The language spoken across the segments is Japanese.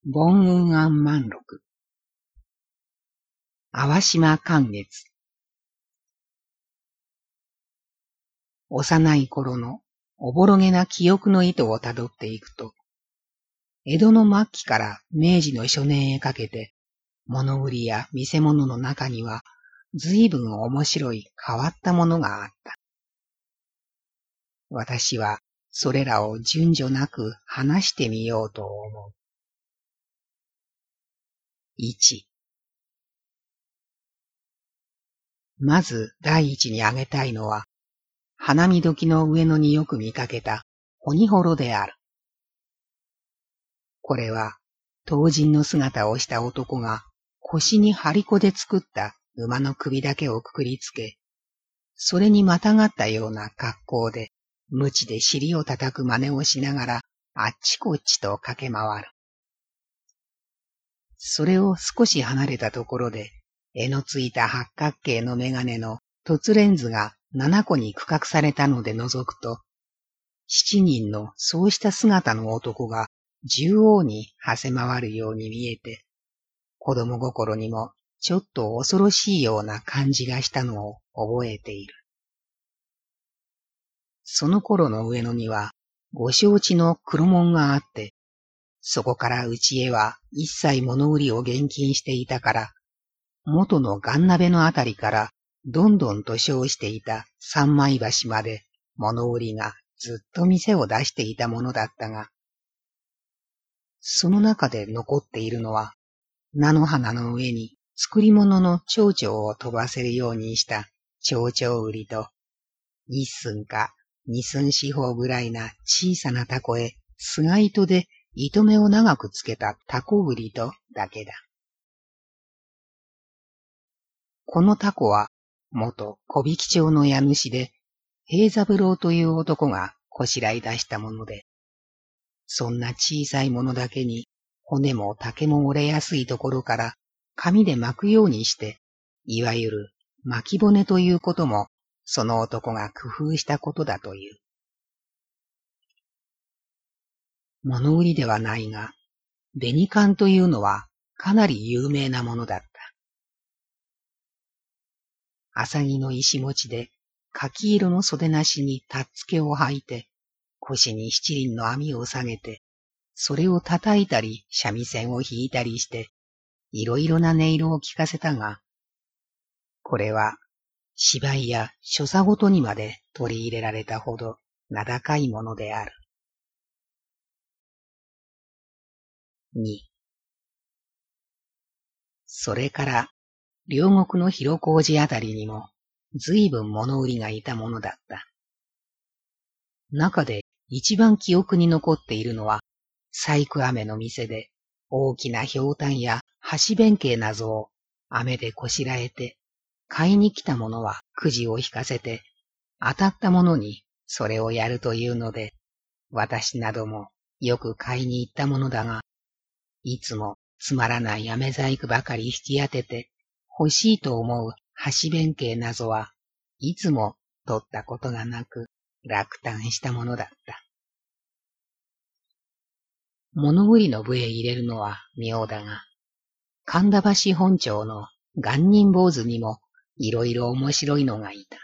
凡雲庵満録。淡島寛月。幼い頃のおぼろげな記憶の糸をたどっていくと、江戸の末期から明治の初年へかけて、物売りや見せ物の中には、随分面白い変わったものがあった。私はそれらを順序なく話してみようと思う。1、まず第一に挙げたいのは、花見時の上野によく見かけた鬼幌である。これは、唐人の姿をした男が腰に張り子で作った馬の首だけをくくりつけ、それにまたがったような格好で、鞭で尻を叩く真似をしながら、あっちこっちと駆け回る。それを少し離れたところで、柄のついた八角形の眼鏡の凸レンズが7個に区画されたので覗くと、7人のそうした姿の男が縦横に馳せ回るように見えて、子供心にもちょっと恐ろしいような感じがしたのを覚えている。その頃の上野にはご承知の黒門があって、そこから内へは一切物売りを厳禁していたから、元のガンナベのあたりからどんどんと称していた三枚橋まで物売りがずっと店を出していたものだったが、その中で残っているのは、菜の花の上に作り物の蝶々を飛ばせるようにした蝶々売りと、一寸か二寸四方ぐらいな小さなタコへ菅糸で糸目を長くつけたタコ売りとだけだ。このタコは元小引町の家主で平三郎という男がこしらい出したもので、そんな小さいものだけに骨も竹も折れやすいところから紙で巻くようにして、いわゆる巻き骨ということもその男が工夫したことだという。物売りではないが、紅缶というのはかなり有名なものだった。浅木の石持ちで柿色の袖なしにたっつけを履いて、腰に七輪の網を下げて、それを叩いたり三味線を弾いたりして、いろいろな音色を聞かせたが、これは芝居や所作ごとにまで取り入れられたほど名高いものである。2、それから両国の広小路あたりにも随分物売りがいたものだった。中で一番記憶に残っているのは、細工飴の店で大きなひょうたんや箸弁慶などを飴でこしらえて、買いに来た者はくじを引かせて、当たった者にそれをやるというので、私などもよく買いに行ったものだが、いつもつまらない飴細工ばかり引き当てて、欲しいと思う箸弁慶などはいつも取ったことがなく、落胆したものだった。物売りの部へ入れるのは妙だが、神田橋本町の元人坊主にもいろいろ面白いのがいた。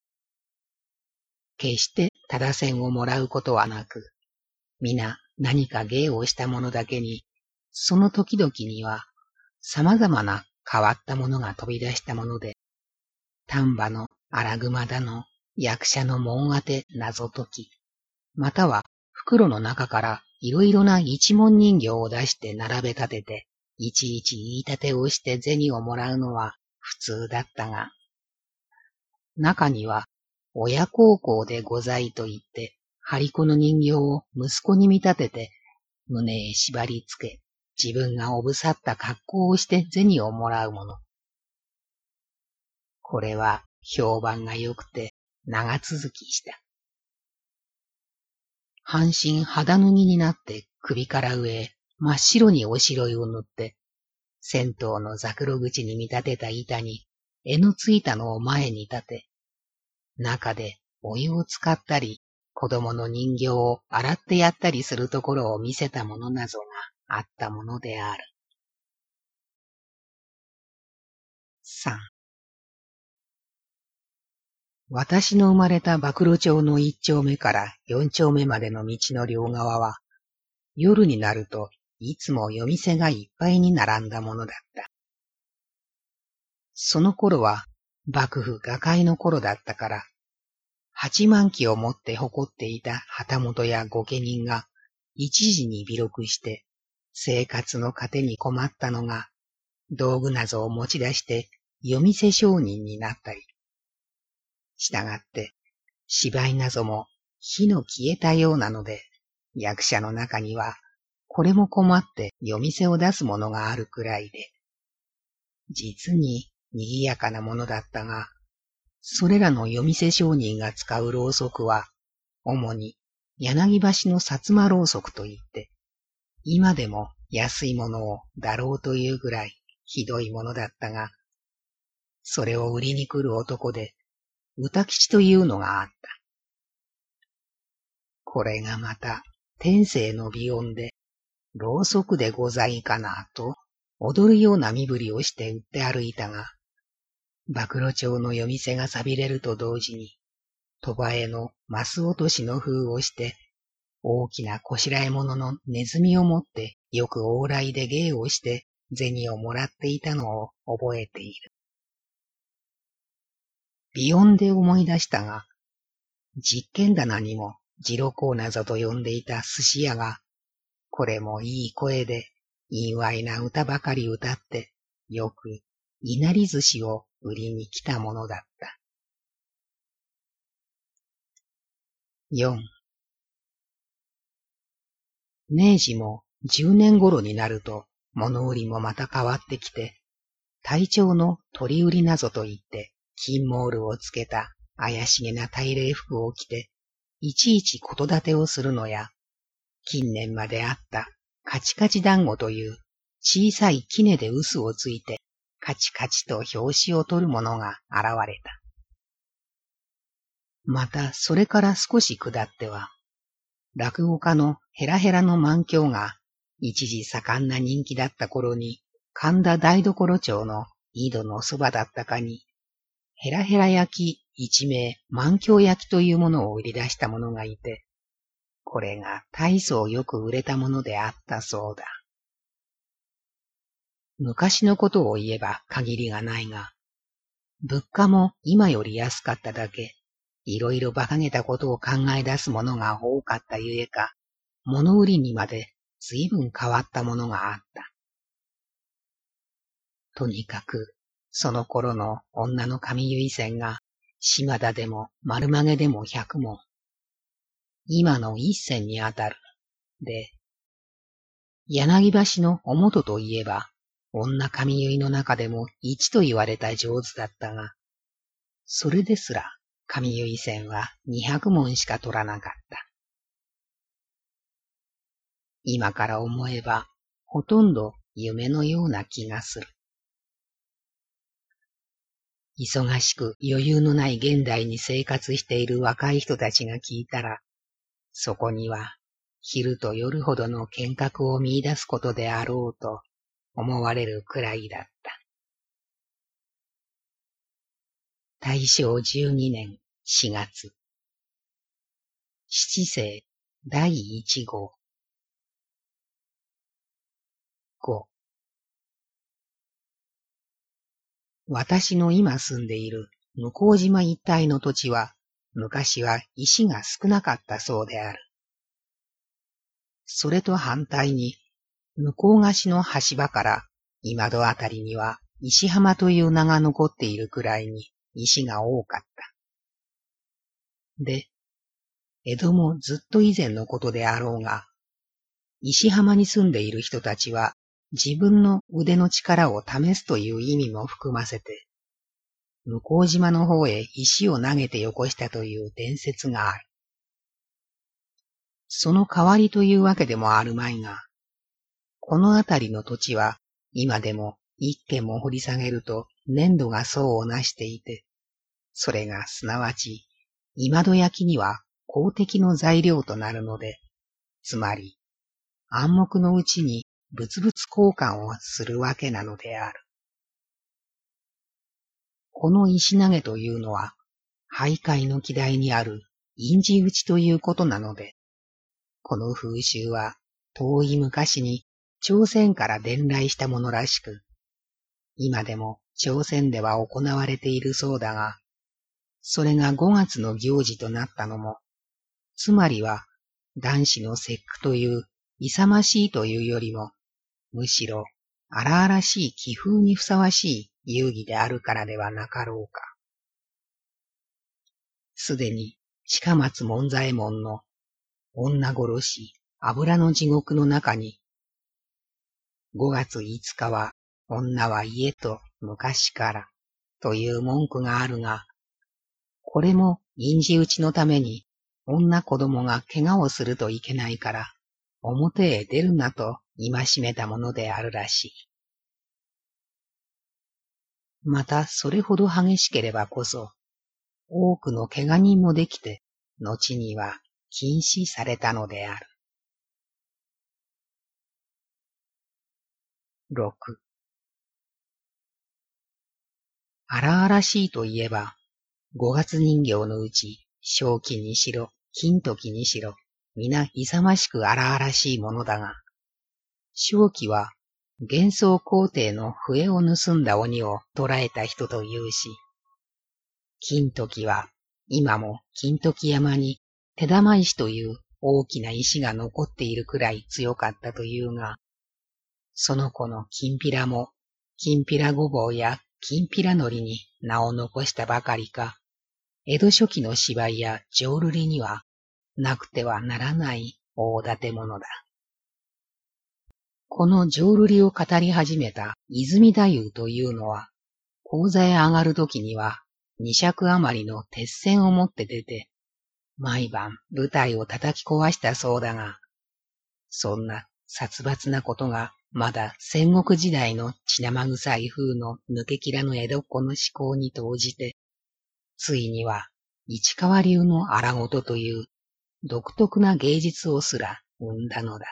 決してただ銭をもらうことはなく、皆何か芸をしたものだけに、その時々には様々な変わったものが飛び出したもので、丹波の荒熊だの、役者の門当て謎解き、または袋の中からいろいろな一文人形を出して並べ立てて、いちいち言い立てをして銭をもらうのは普通だったが、中には親孝行でございと言って、張り子の人形を息子に見立てて、胸へ縛り付け、自分がおぶさった格好をして銭をもらうもの。これは評判が良くて長続きした。半身肌脱ぎになって首から上へ真っ白におしろいを塗って、銭湯のざくろ口に見立てた板に柄のついたのを前に立て、中でお湯を使ったり、子供の人形を洗ってやったりするところを見せたものなぞがあったものである。3、私の生まれた馬喰町の1丁目から4丁目までの道の両側は、夜になるといつも夜店がいっぱいに並んだものだった。その頃は幕府瓦解の頃だったから、八万騎を持って誇っていた旗本や御家人が一時に微禄して生活の糧に困ったのが道具などを持ち出して夜店商人になったり、したがって芝居なども火の消えたようなので、役者の中にはこれも困って夜店を出すものがあるくらいで、実に賑やかなものだったが、それらの夜店商人が使うろうそくは、主に柳橋の薩摩ろうそくといって、今でも安いものをだろうというぐらいひどいものだったが、それを売りに来る男で、歌吉というのがあった。これがまた天性の美音で、ろうそくでございかなと、踊るような身振りをして売って歩いたが、馬喰町の夜店が錆びれると同時に、鳥羽へのマス落としの封をして、大きなこしらえ物のネズミを持ってよく往来で芸をして銭をもらっていたのを覚えている。美音で思い出したが、実験棚にもジロコーナぞと呼んでいた寿司屋が、これもいい声で、いいわいな歌ばかり歌って、よくいなり寿司を売りに来たものだった。4、明治も10年頃になると、物売りもまた変わってきて、隊長の取り売りなぞと言って、金モールをつけた怪しげな大礼服を着て、いちいち言立てをするのや、近年まであったカチカチ団子という小さい杵で臼をついて、カチカチと拍子を取るものが現れた。またそれから少し下っては、落語家のヘラヘラの満響が一時盛んな人気だった頃に、神田台所町の井戸のそばだったかに、ヘラヘラ焼き一名満響焼きというものを売り出した者がいて、これが大層よく売れたものであったそうだ。昔のことを言えば限りがないが、物価も今より安かっただけ、いろいろ馬鹿げたことを考え出すものが多かったゆえか、物売りにまで随分変わったものがあった。とにかく、その頃の女の髪結い線が、島田でも丸曲げでも100文。今の1銭にあたる。で、柳橋のおもとといえば、女髪結いの中でも1と言われた上手だったが、それですら髪結い線は200文しか取らなかった。今から思えば、ほとんど夢のような気がする。忙しく余裕のない現代に生活している若い人たちが聞いたら、そこには昼と夜ほどの見学を見出すことであろうと思われるくらいだった。大正12年4月。七世第1号。5、私の今住んでいる向島一帯の土地は、昔は石が少なかったそうである。それと反対に、向こう岸の橋場から今戸あたりには石浜という名が残っているくらいに石が多かった。で、江戸もずっと以前のことであろうが、石浜に住んでいる人たちは自分の腕の力を試すという意味も含ませて、向島の方へ石を投げてよこしたという伝説がある。その代わりというわけでもあるまいが、このあたりの土地は今でも一軒も掘り下げると粘土が層をなしていて、それがすなわち今戸焼きには公的の材料となるので、つまり暗黙のうちに物々交換をするわけなのである。この石投げというのは、俳諧の希代にある印字打ちということなので、この風習は遠い昔に朝鮮から伝来したものらしく、今でも朝鮮では行われているそうだが、それが5月の行事となったのも、つまりは男子の節句という勇ましいというよりも、むしろ荒々しい気風にふさわしい遊戯であるからではなかろうか。すでに近松門左衛門の女殺し油の地獄の中に、5月5日は女は家と昔からという文句があるが、これも印字打ちのために女子供が怪我をするといけないから表へ出るなと戒めたものであるらしい。またそれほど激しければこそ多くの怪我人もできて後には禁止されたのである。6. 荒々しいといえば、五月人形のうち、正気にしろ、金時にしろ、皆勇ましく荒々しいものだが、正気は幻想皇帝の笛を盗んだ鬼を捕らえた人というし、金時は今も金時山に手玉石という大きな石が残っているくらい強かったというが、その子のきんぴらも、きんぴらごぼうやきんぴらのりに名を残したばかりか、江戸初期の芝居や浄瑠璃にはなくてはならない大建物だ。この浄瑠璃を語り始めた泉太夫というのは、講座へ上がるときには2尺余りの鉄線を持って出て、毎晩舞台を叩き壊したそうだが、そんな殺伐なことがまだ戦国時代の血生臭い風の抜けきらぬ江戸っ子の思考に投じて、ついには市川流の荒事という独特な芸術をすら生んだのだ。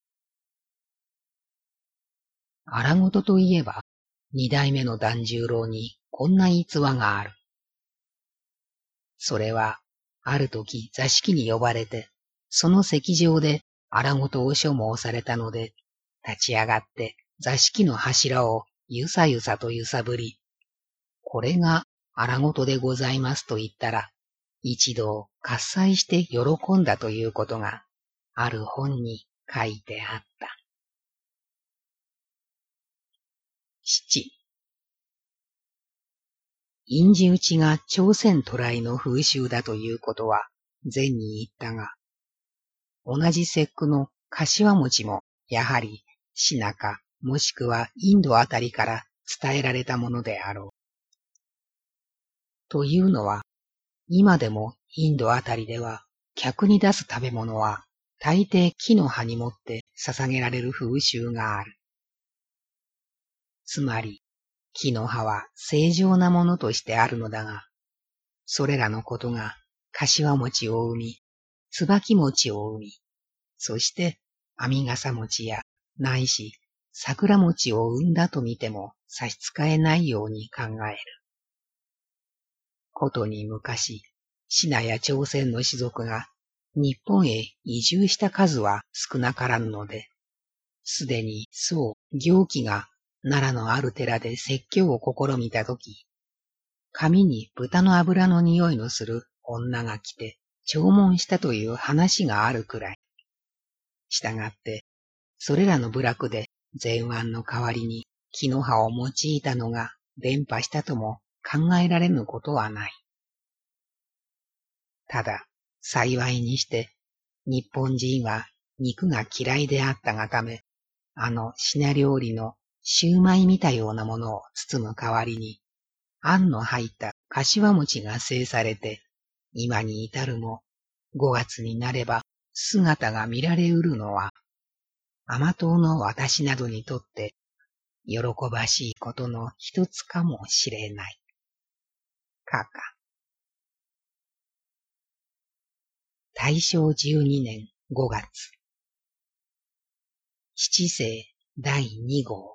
荒事といえば、二代目の團十郎にこんな逸話がある。それは、ある時座敷に呼ばれて、その席上で荒事を所望されたので、立ち上がって座敷の柱をゆさゆさと揺さぶり、これが荒事でございますと言ったら、一同喝采して喜んだということが、ある本に書いてあった。7. 印字打ちが朝鮮渡来の風習だということは前に言ったが、同じ節句の柏餅もやはりシナかもしくはインドあたりから伝えられたものであろう。というのは、今でもインドあたりでは客に出す食べ物は大抵木の葉に持って捧げられる風習がある。つまり、木の葉は正常なものとしてあるのだが、それらのことが柏餅を生み、椿餅を生み、そして編笠餅やないし桜餅を生んだと見ても差し支えないように考える。ことに昔、シナや朝鮮の士族が日本へ移住した数は少なからぬので、すでに宋、行基が奈良のある寺で説教を試みたとき、髪に豚の油の匂いのする女が来て弔問したという話があるくらい。したがって、それらの部落で前腕の代わりに木の葉を用いたのが伝播したとも考えられぬことはない。ただ、幸いにして、日本人は肉が嫌いであったがため、品料理のシューマイ見たようなものを包む代わりに、あんの入った柏餅が製されて、今に至るも5月になれば姿が見られうるのは、甘党の私などにとって喜ばしいことの一つかもしれない。かか。大正12年5月。七世第2号。